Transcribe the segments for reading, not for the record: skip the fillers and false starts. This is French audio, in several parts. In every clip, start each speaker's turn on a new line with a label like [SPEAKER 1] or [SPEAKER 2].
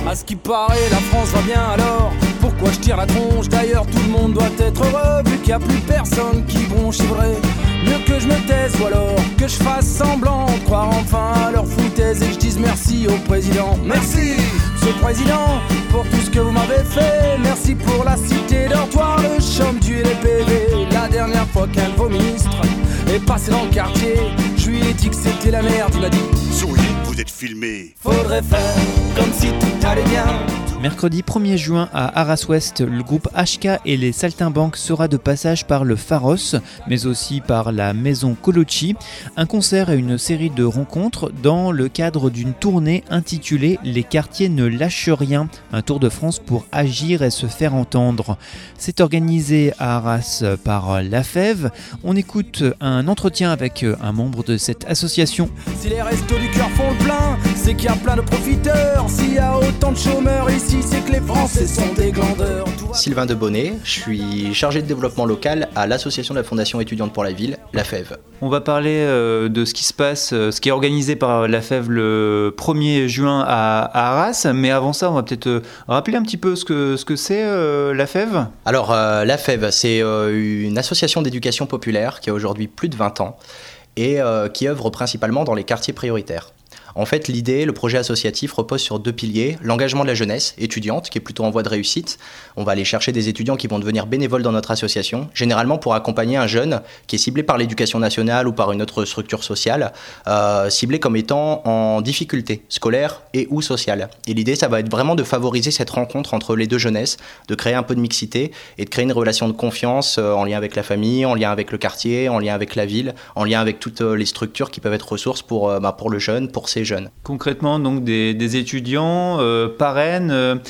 [SPEAKER 1] À ce qui paraît, la France va bien alors. Pourquoi je tire la tronche? D'ailleurs, tout le monde doit être heureux, vu qu'il n'y a plus personne qui bronche, c'est vrai. Mieux que je me taise ou alors que je fasse semblant de croire enfin à leur foutaise et que je dise merci au président. Merci, monsieur le président, pour tout ce que vous m'avez fait. Merci pour la cité dortoir, le chaume du et les PV. La dernière fois qu'un de vos ministres est passé dans le quartier, je lui ai dit que c'était la merde, il m'a dit
[SPEAKER 2] souriez, vous êtes filmé.
[SPEAKER 1] Faudrait faire comme si tout allait bien.
[SPEAKER 3] Mercredi 1er juin à Arras-Ouest, le groupe HK et les Saltimbanques sera de passage par le Pharos, mais aussi par la Maison Colucci. Un concert et une série de rencontres dans le cadre d'une tournée intitulée « Les quartiers ne lâchent rien », un tour de France pour agir et se faire entendre. C'est organisé à Arras par la FEV. On écoute un entretien avec un membre de cette association.
[SPEAKER 1] Si les restos du cœur font le plein, c'est qu'il y a plein de profiteurs. S'il y a autant de chômeurs ici, c'est que les Français sont des glandeurs.
[SPEAKER 4] Sylvain Debonnet, je suis chargé de développement local à l'association de la Fondation étudiante pour la ville, la FEV.
[SPEAKER 3] On va parler de ce qui se passe, ce qui est organisé par la FEV le 1er juin à Arras, mais avant ça, on va peut-être rappeler un petit peu ce que c'est la FEV.
[SPEAKER 4] Alors, la FEV, c'est une association d'éducation populaire qui a aujourd'hui plus de 20 ans et qui œuvre principalement dans les quartiers prioritaires. En fait, l'idée, le projet associatif repose sur 2 piliers. L'engagement de la jeunesse étudiante, qui est plutôt en voie de réussite. On va aller chercher des étudiants qui vont devenir bénévoles dans notre association, généralement pour accompagner un jeune qui est ciblé par l'éducation nationale ou par une autre structure sociale, ciblé comme étant en difficulté scolaire et ou sociale. Et l'idée, ça va être vraiment de favoriser cette rencontre entre les deux jeunesses, de créer un peu de mixité et de créer une relation de confiance en lien avec la famille, en lien avec le quartier, en lien avec la ville, en lien avec toutes les structures qui peuvent être ressources pour le jeune, pour ces jeunes.
[SPEAKER 3] Concrètement, donc des étudiants parrainent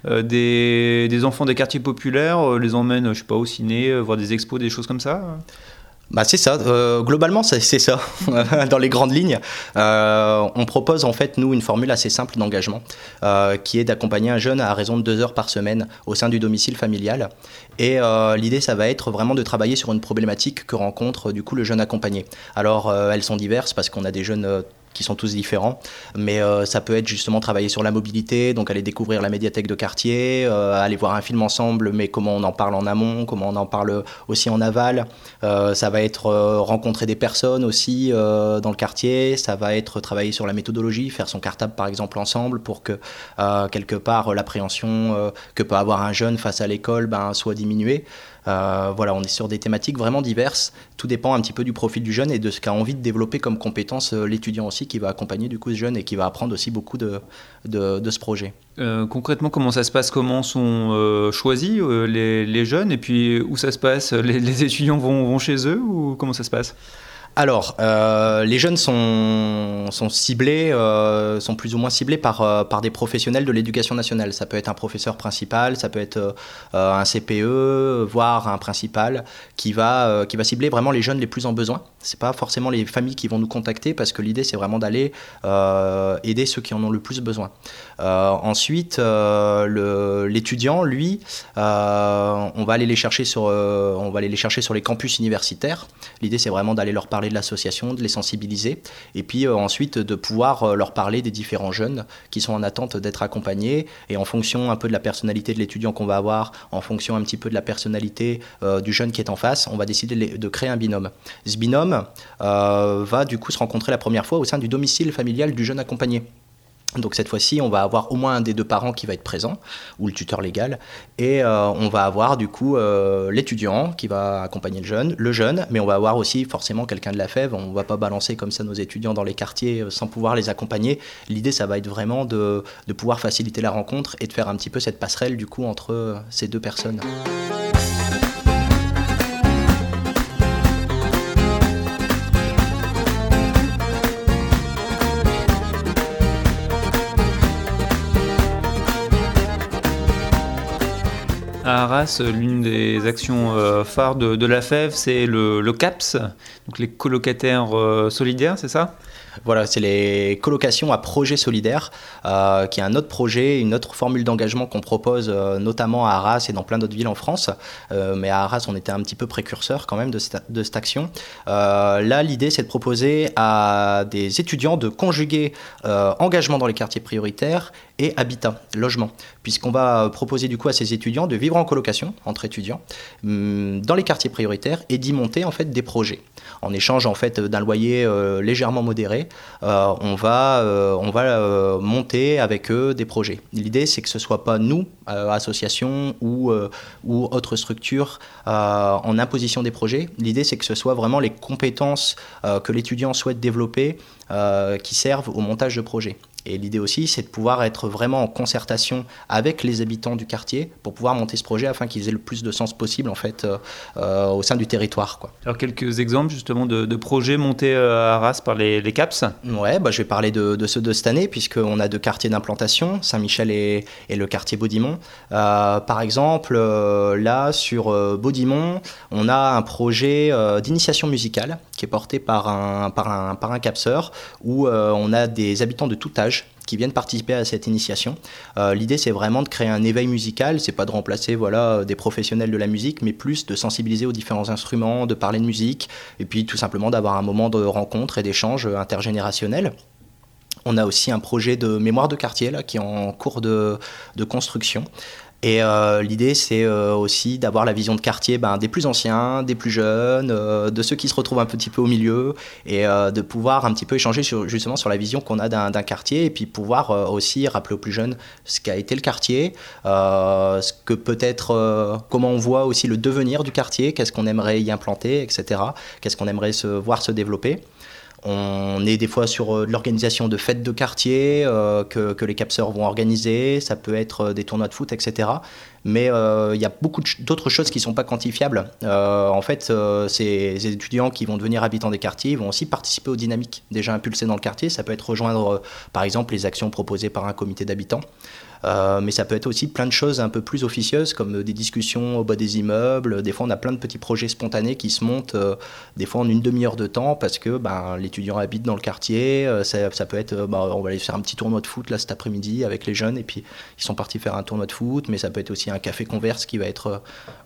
[SPEAKER 3] des enfants des quartiers populaires, les emmènent, je sais pas, au ciné, voir des expos, des choses comme ça.
[SPEAKER 4] C'est ça, globalement c'est ça, dans les grandes lignes. On propose en fait nous une formule assez simple d'engagement qui est d'accompagner un jeune à raison de 2 heures par semaine au sein du domicile familial. Et l'idée ça va être vraiment de travailler sur une problématique que rencontre du coup le jeune accompagné. Alors elles sont diverses parce qu'on a des jeunes qui sont tous différents, mais ça peut être justement travailler sur la mobilité, donc aller découvrir la médiathèque de quartier, aller voir un film ensemble, mais comment on en parle en amont, comment on en parle aussi en aval. Ça va être rencontrer des personnes aussi dans le quartier, ça va être travailler sur la méthodologie, faire son cartable par exemple ensemble pour que quelque part l'appréhension que peut avoir un jeune face à l'école soit diminuée. Voilà, on est sur des thématiques vraiment diverses. Tout dépend un petit peu du profil du jeune et de ce qu'a envie de développer comme compétence l'étudiant aussi qui va accompagner du coup ce jeune et qui va apprendre aussi beaucoup de ce projet.
[SPEAKER 3] Concrètement, comment ça se passe? Comment sont choisis les jeunes? Et puis où ça se passe? Les étudiants vont chez eux ou comment ça se passe?
[SPEAKER 4] Alors, les jeunes sont ciblés, sont plus ou moins ciblés par des professionnels de l'éducation nationale. Ça peut être un professeur principal, ça peut être un CPE, voire un principal qui va cibler vraiment les jeunes les plus en besoin. C'est pas forcément les familles qui vont nous contacter parce que l'idée c'est vraiment d'aller aider ceux qui en ont le plus besoin. Ensuite, l'étudiant, lui, on va aller les chercher sur les campus universitaires. L'idée c'est vraiment d'aller leur parler de l'association, de les sensibiliser et puis ensuite de pouvoir leur parler des différents jeunes qui sont en attente d'être accompagnés et en fonction un peu de la personnalité de l'étudiant qu'on va avoir, en fonction un petit peu de la personnalité du jeune qui est en face, on va décider de créer un binôme. Ce binôme va du coup se rencontrer la première fois au sein du domicile familial du jeune accompagné. Donc cette fois-ci, on va avoir au moins un des 2 parents qui va être présent, ou le tuteur légal, et on va avoir du coup l'étudiant qui va accompagner le jeune, mais on va avoir aussi forcément quelqu'un de la FEV. On ne va pas balancer comme ça nos étudiants dans les quartiers sans pouvoir les accompagner. L'idée, ça va être vraiment de pouvoir faciliter la rencontre et de faire un petit peu cette passerelle du coup entre ces 2 personnes.
[SPEAKER 3] À Arras, l'une des actions phares de la FEV, c'est le CAPS, donc les colocataires solidaires, c'est ça ?
[SPEAKER 4] Voilà, c'est les colocations à projet solidaire, qui est un autre projet, une autre formule d'engagement qu'on propose notamment à Arras et dans plein d'autres villes en France. Mais à Arras, on était un petit peu précurseur quand même de cette action. Là, l'idée, c'est de proposer à des étudiants de conjuguer engagement dans les quartiers prioritaires et habitat, logement, puisqu'on va proposer du coup à ces étudiants de vivre en colocation entre étudiants dans les quartiers prioritaires et d'y monter en fait des projets. En échange en fait d'un loyer légèrement modéré, on va monter avec eux des projets. L'idée c'est que ce soit pas nous, associations ou autres structures, en imposition des projets. L'idée c'est que ce soit vraiment les compétences que l'étudiant souhaite développer qui servent au montage de projets. Et l'idée aussi, c'est de pouvoir être vraiment en concertation avec les habitants du quartier pour pouvoir monter ce projet afin qu'ils aient le plus de sens possible en fait, au sein du territoire, quoi.
[SPEAKER 3] Alors quelques exemples justement de projets montés à Arras par les CAPS.
[SPEAKER 4] Ouais, je vais parler de ceux de cette année puisqu'on a deux quartiers d'implantation, Saint-Michel et le quartier Baudimont. Par exemple, là sur Baudimont, on a un projet d'initiation musicale qui est porté par un capseur où on a des habitants de tout âge qui viennent participer à cette initiation. L'idée, c'est vraiment de créer un éveil musical. C'est pas de remplacer des professionnels de la musique, mais plus de sensibiliser aux différents instruments, de parler de musique, et puis tout simplement d'avoir un moment de rencontre et d'échange intergénérationnel. On a aussi un projet de mémoire de quartier là, qui est en cours de construction. Et l'idée, c'est aussi d'avoir la vision de quartier des plus anciens, des plus jeunes, de ceux qui se retrouvent un petit peu au milieu, et de pouvoir un petit peu échanger justement sur la vision qu'on a d'un quartier, et puis pouvoir aussi rappeler aux plus jeunes ce qu'a été le quartier, ce que peut-être, comment on voit aussi le devenir du quartier, qu'est-ce qu'on aimerait y implanter, etc. Qu'est-ce qu'on aimerait voir se développer. On est des fois sur de l'organisation de fêtes de quartier que les capseurs vont organiser, ça peut être des tournois de foot, etc. Mais il y a beaucoup d'autres choses qui ne sont pas quantifiables. En fait, ces étudiants qui vont devenir habitants des quartiers vont aussi participer aux dynamiques déjà impulsées dans le quartier. Ça peut être rejoindre, par exemple, les actions proposées par un comité d'habitants. Mais ça peut être aussi plein de choses un peu plus officieuses comme des discussions au bas des immeubles. Des fois on a plein de petits projets spontanés qui se montent des fois en une demi-heure de temps parce que l'étudiant habite dans le quartier. Ça peut être on va aller faire un petit tournoi de foot là cet après-midi avec les jeunes et puis ils sont partis faire un tournoi de foot, mais ça peut être aussi un café converse qui va être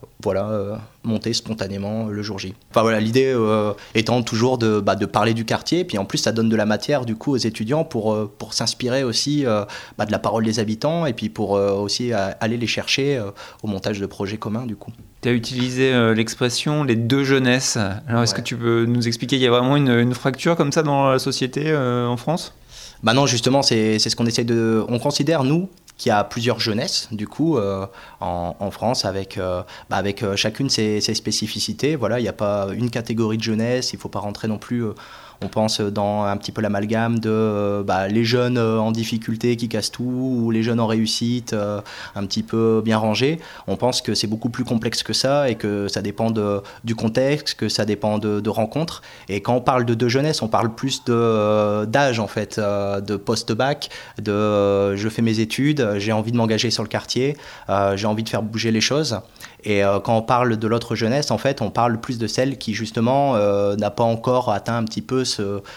[SPEAKER 4] monté spontanément le jour J. Enfin voilà, l'idée étant toujours de parler du quartier, puis en plus ça donne de la matière du coup aux étudiants pour s'inspirer aussi de la parole des habitants et puis pour aussi aller les chercher au montage de projets communs du coup.
[SPEAKER 3] Tu as utilisé l'expression « les deux jeunesses ». Alors est-ce que tu peux nous expliquer, il y a vraiment une fracture comme ça dans la société en France ?
[SPEAKER 4] Non, justement, c'est ce qu'on essaie de... On considère, nous, qu'il y a plusieurs jeunesses, du coup, en France, avec chacune ses spécificités. Voilà, il n'y a pas une catégorie de jeunesse, il ne faut pas rentrer non plus... On pense dans un petit peu l'amalgame de les jeunes en difficulté qui cassent tout ou les jeunes en réussite un petit peu bien rangés. On pense que c'est beaucoup plus complexe que ça et que ça dépend du contexte, que ça dépend de rencontres. Et quand on parle de jeunesse, on parle plus d'âge en fait, de post-bac, de je fais mes études, j'ai envie de m'engager sur le quartier, j'ai envie de faire bouger les choses. Et quand on parle de l'autre jeunesse, en fait, on parle plus de celle qui, justement, n'a pas encore atteint un petit peu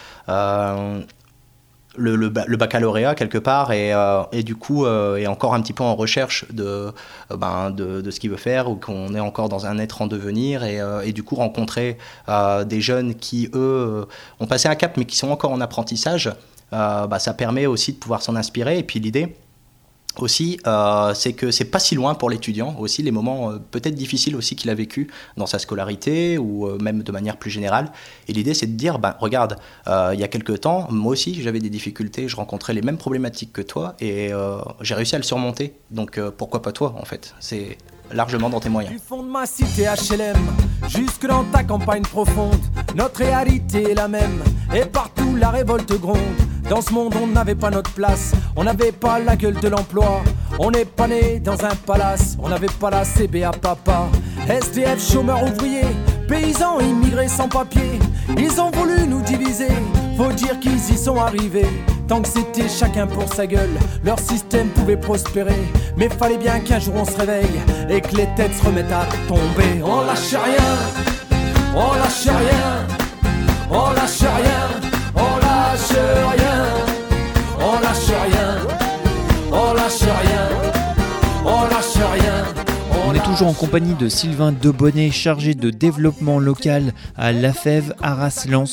[SPEAKER 4] le baccalauréat, quelque part, et du coup, est encore un petit peu en recherche de ce qu'il veut faire, ou qu'on est encore dans un être en devenir, et du coup, rencontrer des jeunes qui, eux, ont passé un cap, mais qui sont encore en apprentissage, ça permet aussi de pouvoir s'en inspirer. Et puis l'idée, aussi, c'est que c'est pas si loin pour l'étudiant, aussi les moments peut-être difficiles aussi qu'il a vécu dans sa scolarité ou même de manière plus générale. Et l'idée, c'est de dire, regarde, il y a quelques temps, moi aussi j'avais des difficultés, je rencontrais les mêmes problématiques que toi et j'ai réussi à le surmonter. Donc pourquoi pas toi en fait ? C'est largement dans tes moyens.
[SPEAKER 1] Du fond de ma cité HLM, jusque dans ta campagne profonde, notre réalité est la même, et partout la révolte gronde. Dans ce monde on n'avait pas notre place, on n'avait pas la gueule de l'emploi, on n'est pas né dans un palace, on n'avait pas la CBA papa. SDF, chômeurs ouvriers, paysans immigrés sans papier, ils ont voulu nous diviser, faut dire qu'ils y sont arrivés. Tant que c'était chacun pour sa gueule, leur système pouvait prospérer. Mais fallait bien qu'un jour on se réveille et que les têtes se remettent à tomber. On lâche rien, on lâche rien, on lâche rien, on lâche rien, on lâche rien, on lâche rien, on lâche rien.
[SPEAKER 3] On est toujours en compagnie de Sylvain Debonnet, chargé de développement local à l'AFEV Arras-Lens.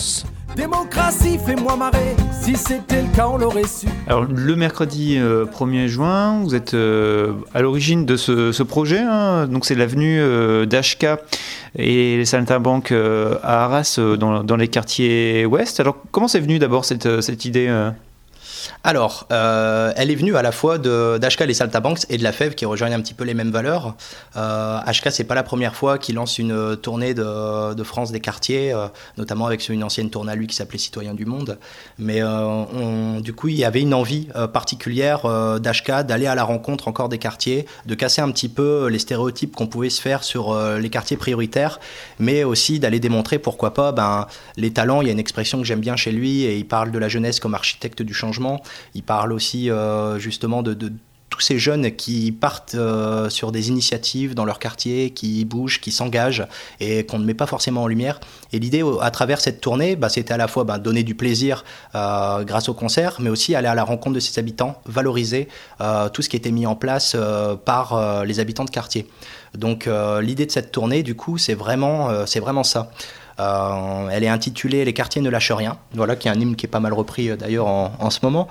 [SPEAKER 1] Démocratie, fais-moi marrer, si c'était le cas on l'aurait su.
[SPEAKER 3] Alors le mercredi 1er juin, vous êtes à l'origine de ce projet, hein. Donc c'est l'avenue d'HK et les saltimbanques à Arras dans les quartiers ouest. Alors comment c'est venu d'abord cette idée
[SPEAKER 4] Alors, elle est venue à la fois d'HK les Saltimbanques et de la Fève qui rejoignent un petit peu les mêmes valeurs. HK, c'est pas la première fois qu'il lance une tournée de France des quartiers, notamment avec une ancienne tournée à lui qui s'appelait Citoyens du Monde. Mais du coup, il y avait une envie particulière d'HK d'aller à la rencontre encore des quartiers, de casser un petit peu les stéréotypes qu'on pouvait se faire sur les quartiers prioritaires, mais aussi d'aller démontrer pourquoi pas les talents. Il y a une expression que j'aime bien chez lui et il parle de la jeunesse comme architecte du changement. Il parle aussi justement de tous ces jeunes qui partent sur des initiatives dans leur quartier, qui bougent, qui s'engagent et qu'on ne met pas forcément en lumière. Et l'idée à travers cette tournée, c'était à la fois donner du plaisir grâce au concert, mais aussi aller à la rencontre de ses habitants, valoriser tout ce qui était mis en place par les habitants de quartier. Donc l'idée de cette tournée, du coup, c'est vraiment ça. Elle est intitulée « Les quartiers ne lâchent rien », voilà, qui est un hymne qui est pas mal repris d'ailleurs en ce moment.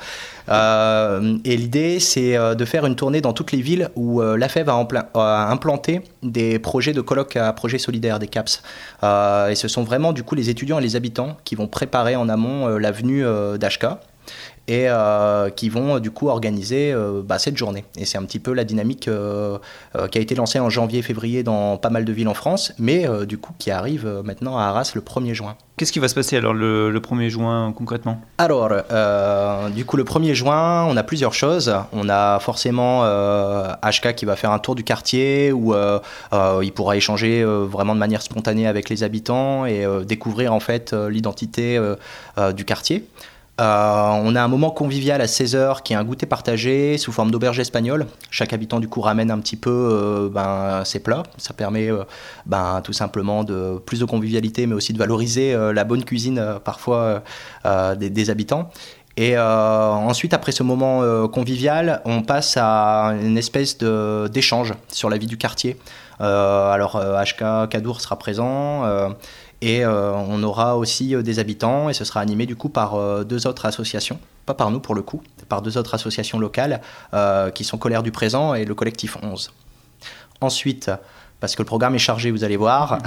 [SPEAKER 4] Et l'idée, c'est de faire une tournée dans toutes les villes où la Fève a implanté des projets de colloques à projets solidaires, des CAPS. Et ce sont vraiment du coup les étudiants et les habitants qui vont préparer en amont l'avenue d'HK. Et qui vont du coup organiser cette journée. Et c'est un petit peu la dynamique qui a été lancée en janvier-février dans pas mal de villes en France, mais du coup qui arrive maintenant à Arras le 1er juin.
[SPEAKER 3] Qu'est-ce qui va se passer alors le 1er juin concrètement ?
[SPEAKER 4] Alors, du coup le 1er juin, on a plusieurs choses. On a forcément HK qui va faire un tour du quartier où il pourra échanger vraiment de manière spontanée avec les habitants et découvrir en fait l'identité du quartier. On a un moment convivial à 16h qui est un goûter partagé sous forme d'auberge espagnole. Chaque habitant du coup ramène un petit peu ses plats. Ça permet tout simplement de plus de convivialité mais aussi de valoriser la bonne cuisine parfois des habitants. Et ensuite, après ce moment convivial, on passe à une espèce d'échange sur la vie du quartier. Alors HK Cadour sera présent. Et on aura aussi des habitants et ce sera animé du coup par 2 autres associations, pas par nous pour le coup, par 2 autres associations locales qui sont Colère du Présent et le Collectif 11. Ensuite, parce que le programme est chargé, vous allez voir,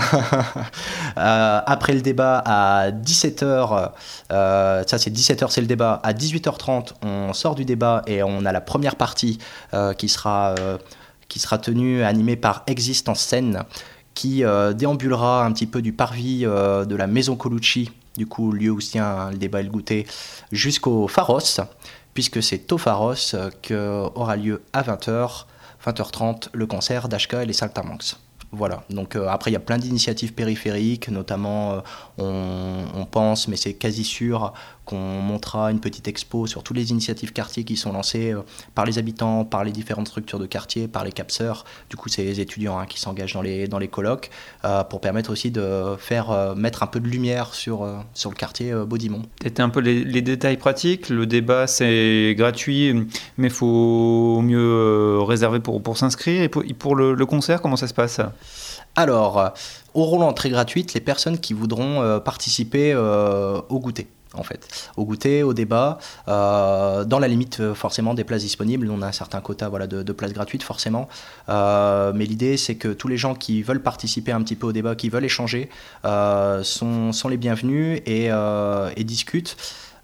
[SPEAKER 4] après le débat à 17h, ça c'est 17h c'est le débat, à 18h30 on sort du débat et on a la première partie qui sera tenue, animée par Existe en scène, qui déambulera un petit peu du parvis de la maison Colucci, du coup lieu où se tient le débat et le goûter, jusqu'au Pharos, puisque c'est au Pharos qu'aura lieu à 20h30, le concert d'HK et les Saltimbanques. Voilà, donc après il y a plein d'initiatives périphériques, notamment on pense, mais c'est quasi sûr, qu'on montera une petite expo sur toutes les initiatives quartiers qui sont lancées par les habitants, par les différentes structures de quartier, par les capseurs, du coup c'est les étudiants qui s'engagent dans les colloques, pour permettre aussi de mettre un peu de lumière sur le quartier Baudimont.
[SPEAKER 3] Peut-être un peu les détails pratiques, le débat c'est gratuit, mais il faut mieux réserver pour s'inscrire, et pour le concert, comment ça se passe ?
[SPEAKER 4] Alors, auront l'entrée gratuite les personnes qui voudront participer au goûter. En fait, au goûter, au débat, dans la limite forcément des places disponibles. On a un certain quota de places gratuites forcément, mais l'idée c'est que tous les gens qui veulent participer un petit peu au débat, qui veulent échanger, sont les bienvenus et discutent.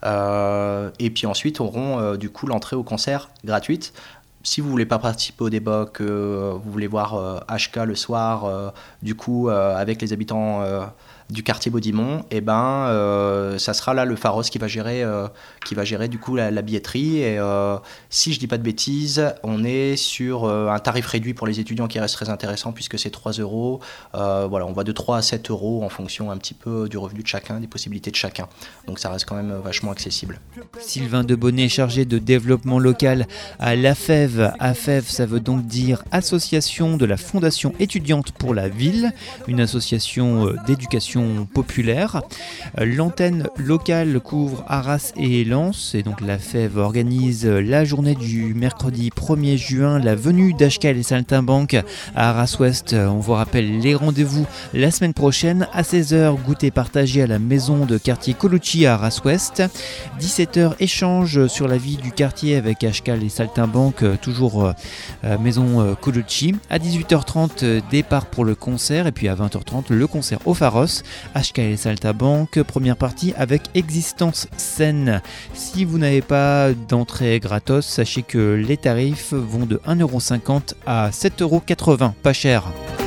[SPEAKER 4] Et puis ensuite auront du coup l'entrée au concert gratuite. Si vous voulez pas participer au débat, que vous voulez voir HK le soir, du coup avec les habitants du quartier Baudimont, et ça sera là le Pharos qui va gérer du coup la billetterie. Et si je dis pas de bêtises, on est sur un tarif réduit pour les étudiants qui reste très intéressant puisque c'est 3 €. Voilà, on va de 3 à 7 € en fonction un petit peu du revenu de chacun, des possibilités de chacun. Donc ça reste quand même vachement accessible.
[SPEAKER 3] Sylvain Debonnet, chargé de développement local à l'AFEV. AFEV, ça veut donc dire Association de la Fondation étudiante pour la ville, une association d'éducation l'éducation populaire. L'antenne locale couvre Arras et Lens, et donc la FEV organise la journée du mercredi 1er juin la venue d'HK et les Saltimbanques à Arras-Ouest. On vous rappelle les rendez-vous la semaine prochaine à 16h, goûter partagé à la maison de quartier Colucci à Arras-Ouest. 17h, échange sur la vie du quartier avec HK et les Saltimbanques, toujours maison Colucci. À 18h30, départ pour le concert, et puis à 20h30, le concert au Pharos. HK et les Saltimbanques, première partie avec Existence Scène. Si vous n'avez pas d'entrée gratos, sachez que les tarifs vont de 1,50€ à 7,80€, pas cher.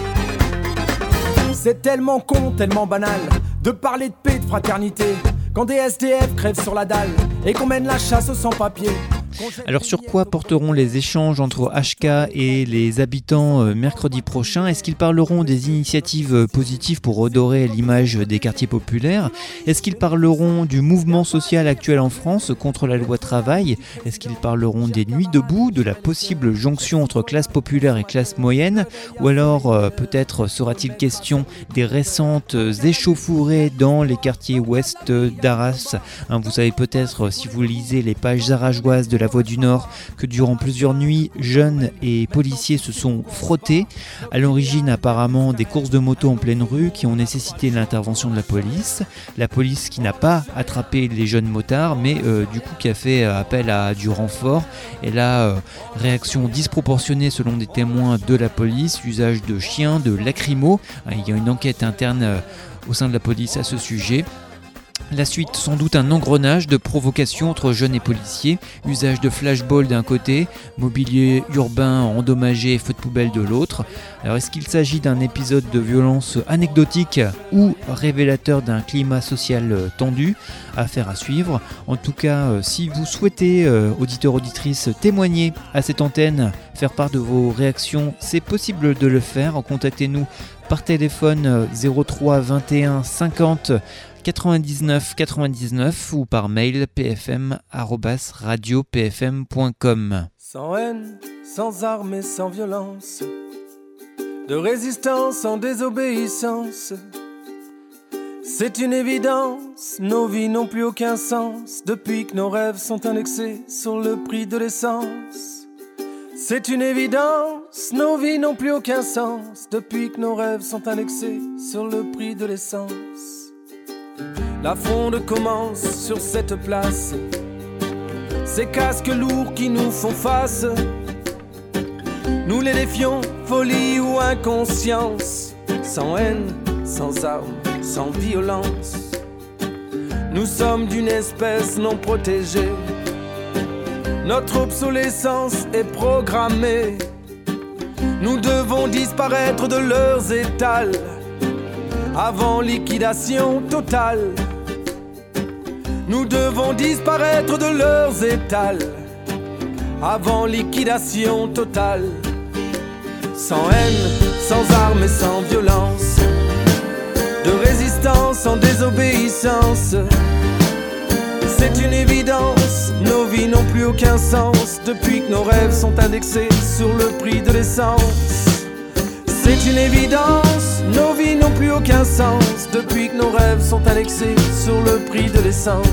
[SPEAKER 1] C'est tellement con, tellement banal de parler de paix, de fraternité, quand des SDF crèvent sur la dalle et qu'on mène la chasse aux sans-papiers.
[SPEAKER 3] Alors sur quoi porteront les échanges entre HK et les habitants mercredi prochain ? Est-ce qu'ils parleront des initiatives positives pour redorer l'image des quartiers populaires ? Est-ce qu'ils parleront du mouvement social actuel en France contre la loi travail ? Est-ce qu'ils parleront des nuits debout, de la possible jonction entre classe populaire et classe moyenne ? Ou alors peut-être sera-t-il question des récentes échauffourées dans les quartiers ouest d'Arras ? Vous savez peut-être, si vous lisez les pages arageoises de la Voix du Nord, que durant plusieurs nuits, jeunes et policiers se sont frottés. À l'origine, apparemment, des courses de moto en pleine rue qui ont nécessité l'intervention de la police. La police qui n'a pas attrapé les jeunes motards, mais du coup qui a fait appel à du renfort. Et là, réaction disproportionnée selon des témoins de la police, usage de chiens, de lacrymos. Il y a une enquête interne au sein de la police à ce sujet. La suite, sans doute un engrenage de provocation entre jeunes et policiers, usage de flashball d'un côté, mobilier urbain endommagé et feu de poubelle de l'autre. Alors est-ce qu'il s'agit d'un épisode de violence anecdotique ou révélateur d'un climat social tendu ? Affaire à suivre. En tout cas, si vous souhaitez, auditeurs, auditrices, témoigner à cette antenne, faire part de vos réactions, c'est possible de le faire. Contactez-nous par téléphone 03 21 50 99 99 ou par mail pfm@radiopfm.com.
[SPEAKER 1] Sans haine, sans armes et sans violence, de résistance sans désobéissance. C'est une évidence, nos vies n'ont plus aucun sens depuis que nos rêves sont indexés sur le prix de l'essence. C'est une évidence, nos vies n'ont plus aucun sens depuis que nos rêves sont indexés sur le prix de l'essence. La fronde commence sur cette place, ces casques lourds qui nous font face. Nous les défions, folie ou inconscience, sans haine, sans armes, sans violence. Nous sommes d'une espèce non protégée, notre obsolescence est programmée. Nous devons disparaître de leurs étals avant liquidation totale. Nous devons disparaître de leurs étals avant liquidation totale. Sans haine, sans armes et sans violence, de résistance sans désobéissance. C'est une évidence, nos vies n'ont plus aucun sens depuis que nos rêves sont indexés sur le prix de l'essence. C'est une évidence, nos vies n'ont plus aucun sens depuis que nos rêves sont indexés sur le prix de l'essence.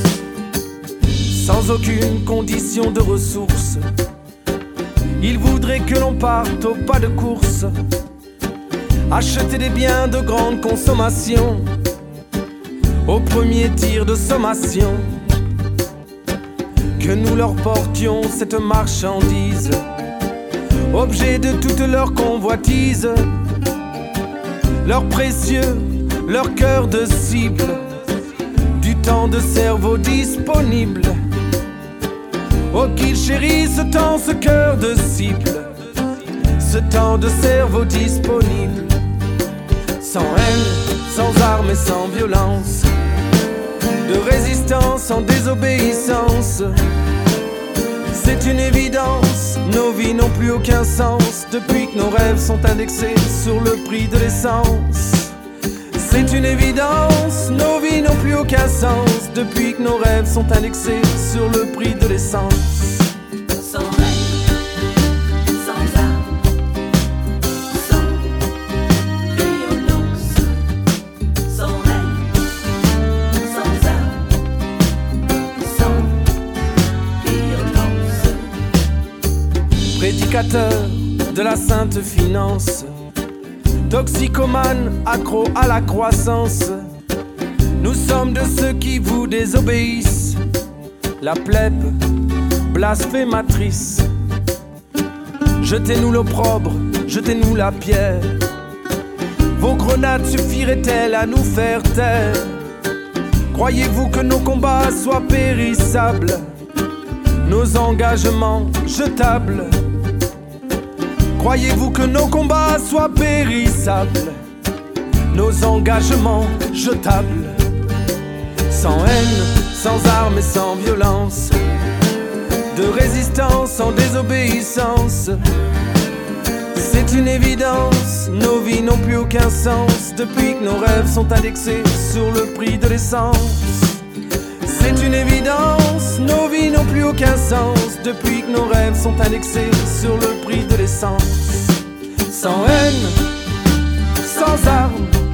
[SPEAKER 1] Sans aucune condition de ressources, ils voudraient que l'on parte au pas de course, acheter des biens de grande consommation au premier tir de sommation. Que nous leur portions cette marchandise, objet de toute leur convoitise, leur précieux, leur cœur de cible, du temps de cerveau disponible. Oh qu'ils chérissent tant ce cœur de cible, ce temps de cerveau disponible. Sans haine, sans armes et sans violence, de résistance sans désobéissance. C'est une évidence, nos vies n'ont plus aucun sens depuis que nos rêves sont indexés sur le prix de l'essence. C'est une évidence, nos vies n'ont plus aucun sens depuis que nos rêves sont indexés sur le prix de l'essence.
[SPEAKER 5] Sans haine, sans armes, sans violence, sans
[SPEAKER 1] prédicateurs de la sainte finance, toxicomanes, accros à la croissance. Nous sommes de ceux qui vous désobéissent, la plèbe blasphématrice. Jetez-nous l'opprobre, jetez-nous la pierre. Vos grenades suffiraient-elles à nous faire taire? Croyez-vous que nos combats soient périssables, nos engagements jetables? Croyez-vous que nos combats soient périssables, nos engagements jetables? Sans haine, sans armes et sans violence, de résistance sans désobéissance. C'est une évidence, nos vies n'ont plus aucun sens depuis que nos rêves sont indexés sur le prix de l'essence. C'est une évidence, nos vies n'ont plus aucun sens depuis que nos rêves sont indexés sur le prix de l'essence. Sans haine, sans armes,